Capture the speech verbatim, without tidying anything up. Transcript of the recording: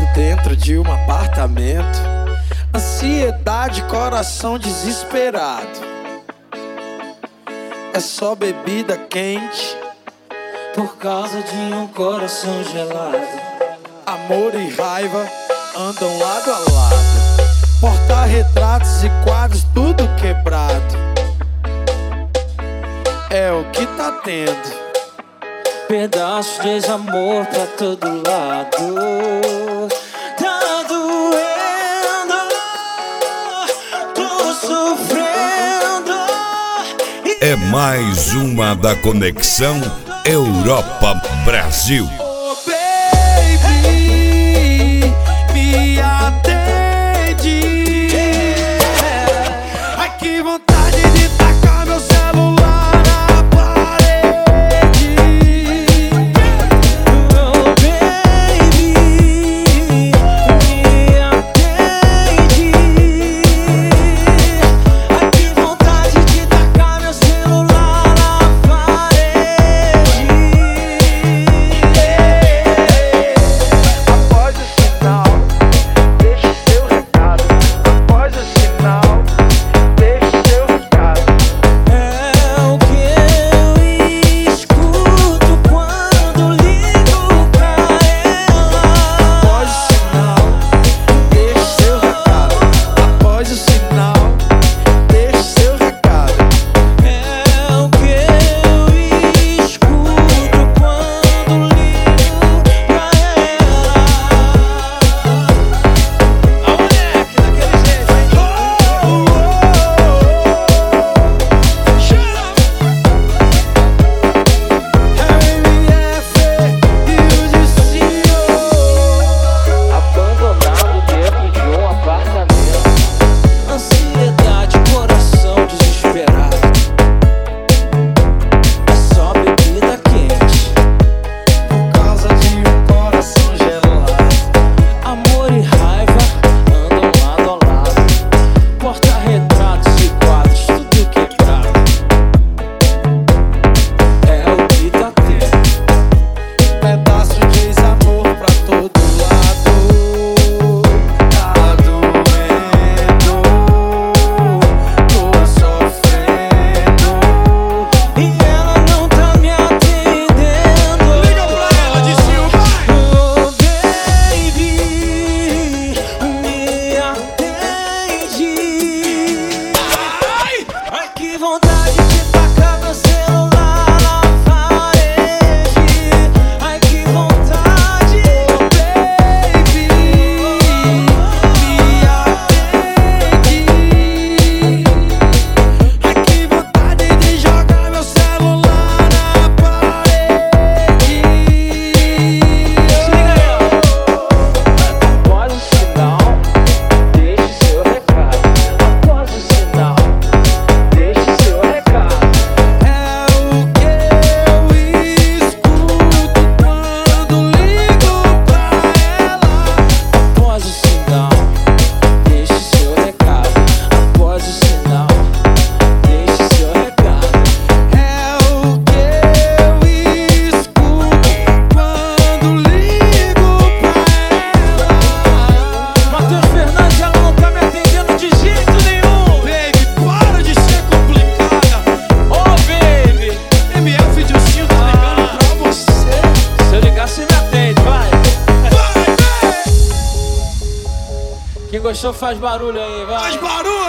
abandonado dentro de um apartamento. Ansiedade, coração desesperado. É só bebida quente por causa de um coração gelado. Amor e raiva andam lado a lado. Porta-retratos e quadros tudo quebrado. É o que tá tendo. Pedaços de desamor pra todo lado. Tá doendo, tô sofrendo. É mais uma da Conexão Europa-Brasil. Oh baby, me atende. Ai que vontade de tacar meu celular na parede. Oh baby, me atende. Ai que vontade de tacar meu celular na parede. Após o sinal, deixe seu recado. Após o sinal, deixe seu recado. É o que eu escuto quando ligo pra ela. Após o sinal, deixe seu recado. Após o sinal, deixe seu recado. É o que eu escuto quando ligo pra ela. A moleque daquele jeito, hein? Abandonado dentro de um apartamento. Ansiedade, coração desesperado. É só bebida quente. Por causa de um coração gelado. Amor e raiva andam lado a lado. Porta-retratos e quadros tudo quebrado. É o que tá tendo. Pedaço de desamor pra todo lado. Tá doendo, tô sofrendo. E ela não tá me atendendo. Liga pra ela de cima. Oh baby, me atende. Ai que vontade de tacar meu celular na parede. Ai que vontade, Baby, me atende. Ai que vontade de jogar meu celular na parede. Liga aí, ó. Após o sinal, deixe seu recado. Após o sinal, deixe seu recado. É o que eu escuto quando ligo pra ela. Após o sinal, deixe seu recado. Após o sinal, deixe seu recado. É o que eu escuto quando ligo pra ela. Matheus Fernandes, ela não tá me atendendo de jeito nenhum. Baby, para de ser complicada. Ô baby, M F Dilcinho tá ligando pra você. se eu ligar, você me atende, vai. Vai, Quem gostou faz barulho aí, vai. faz barulho.